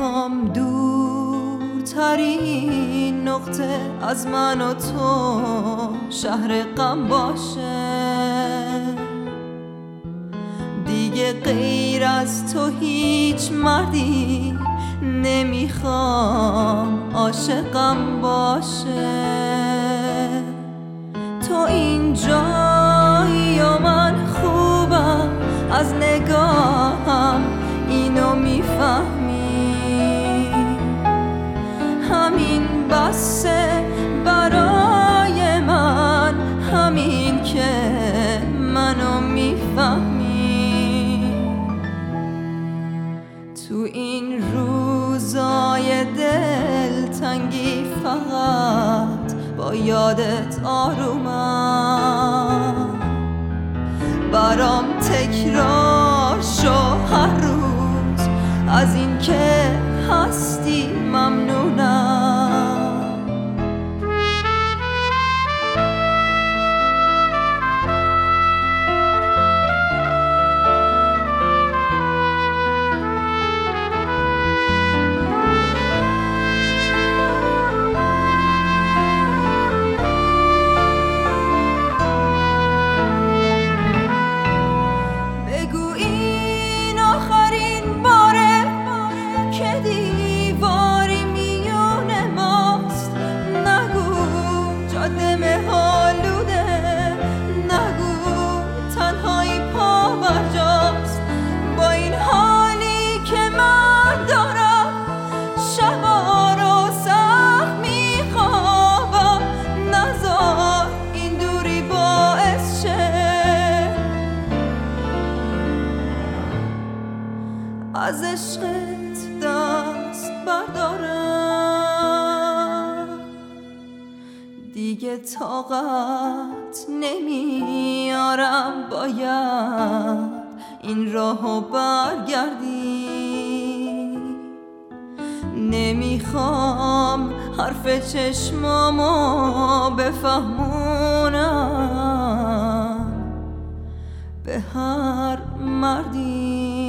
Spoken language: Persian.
نمیخوام دورترین نقطه از من و تو شهر غم باشه. دیگه غیر از تو هیچ مردی نمیخوام عاشقم باشه. تو اینجایی و من خوبم، از نگاهم اینو میفهمی. همین بسه برای من، همین که منو میفهمی. تو این روزای دلتنگی فقط با یادت آرومم. برام تکرار شو هر روز، از این که هستی ممنونم. از عشقت دست بردارم، دیگه طاقت نمیارم. باید این راهو برگردی. نمیخوام حرف چشمامو بفهمونم به هر مردی.